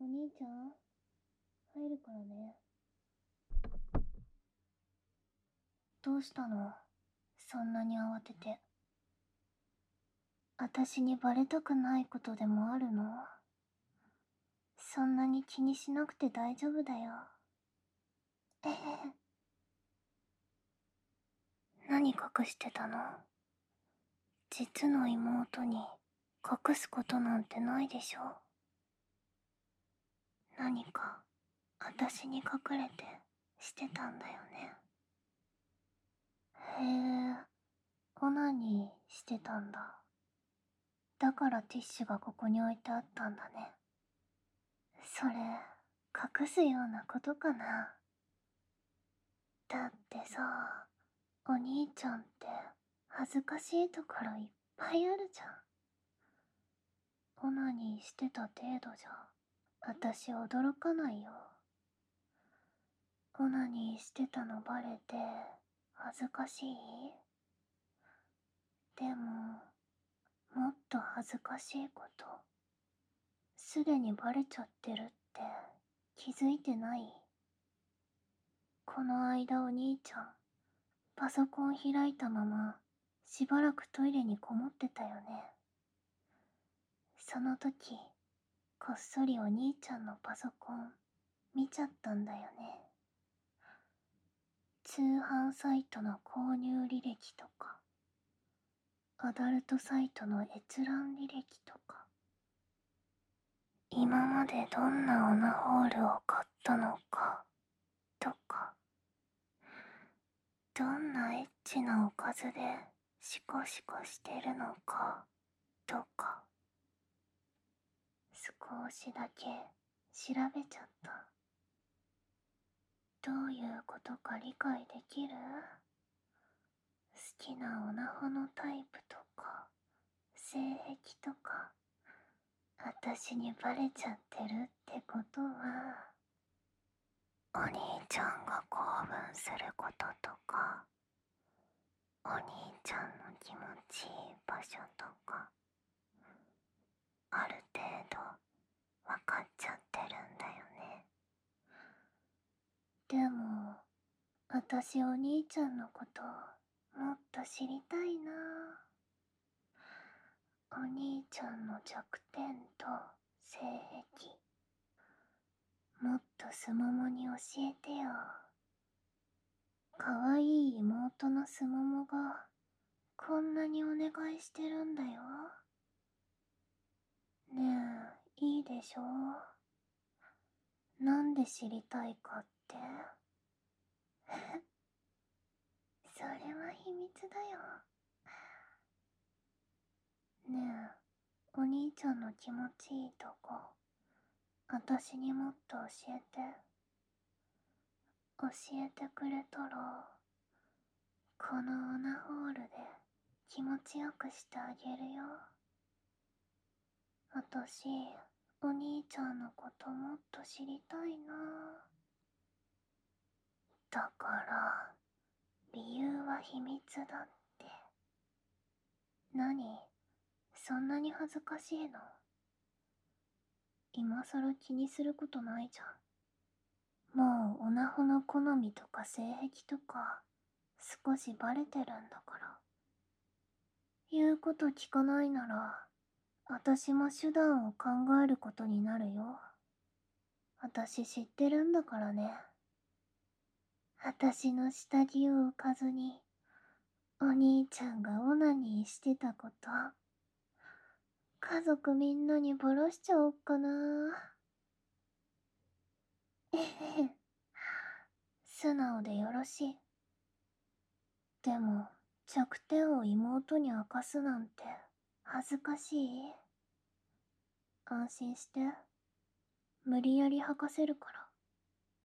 お兄ちゃん、入るからね。どうしたの？そんなに慌てて。私にバレたくないことでもあるの？そんなに気にしなくて大丈夫だよ。えへへ。何隠してたの？実の妹に隠すことなんてないでしょ。何か私に隠れてしてたんだよね。へえ、オナニーしてたんだ。だからティッシュがここに置いてあったんだね。それ、隠すようなことかな。だってさ、お兄ちゃんって恥ずかしいところいっぱいあるじゃん。オナニーしてた程度じゃ、私驚かないよ。オナニーしてたのバレて、恥ずかしい？でも、もっと恥ずかしいこと、すでにバレちゃってるって気づいてない？この間お兄ちゃん、パソコン開いたまましばらくトイレにこもってたよね。その時、こっそりお兄ちゃんのパソコン見ちゃったんだよね。通販サイトの購入履歴とか、アダルトサイトの閲覧履歴とか、今までどんなオナホールを買ったのかとか、どんなエッチなおかずでシコシコしてるのかとか、少しだけ調べちゃった。どういうことか理解できる？好きなオナホのタイプとか性癖とか、私にバレちゃってるってことは、お兄ちゃんが興奮することとか、お兄ちゃんの気持ちいい場所とか、ある程度わかっちゃってるんだよね。でも、私お兄ちゃんのこともっと知りたいな。お兄ちゃんの弱点と性癖、もっとすももに教えてよ。かわいい妹のすももがこんなにお願いしてるんだよ。ねえ、いいでしょ？なんで知りたいかって？それは秘密だよ。ねえ、お兄ちゃんの気持ちいいとこ、私にもっと教えて。教えてくれたら、このオナホールで気持ちよくしてあげるよ。私、お兄ちゃんのこともっと知りたいな。だから、理由は秘密だって。何？そんなに恥ずかしいの？今さら気にすることないじゃん。もうオナホの好みとか性癖とか少しバレてるんだから。言うこと聞かないなら、私も手段を考えることになるよ。私知ってるんだからね。私の下着を置かずに、お兄ちゃんがオナニーしてたこと、家族みんなにバラしちゃおっかな。えへへ。素直でよろしい。でも、弱点を妹に明かすなんて恥ずかしい？安心して。無理やり吐かせるから。